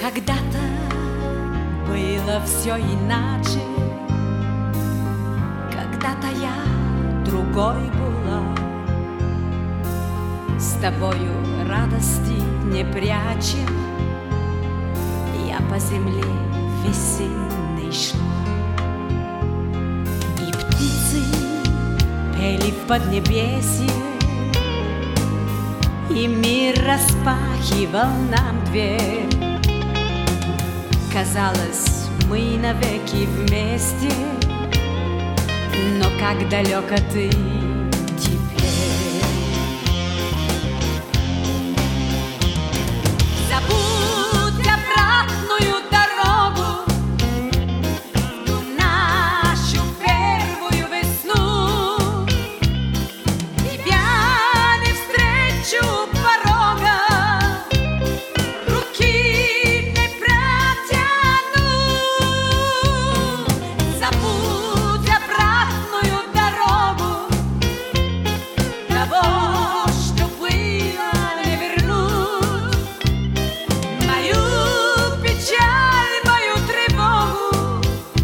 Когда-то было все иначе, когда-то я другой была. С тобою радости не пряча, я по земле весенней шла. И птицы пели в поднебесье, и мир распахивал нам дверь. Казалось, мы навеки вместе, но как далеко ты теперь. Забудь обратную дорогу, ту нашу первую весну. Тебя не встречу у порога, руки не протяну. Забудь обратную дорогу, того, что было, не вернуть. Мою печаль, мою тревогу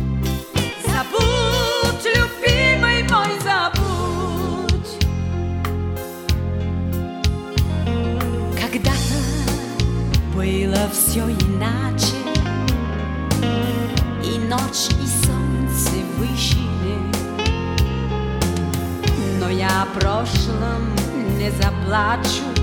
забудь, любимый мой, забудь. Когда-то было все иначе, и ночь, и солнце вышли, но я о прошлом не заплачу.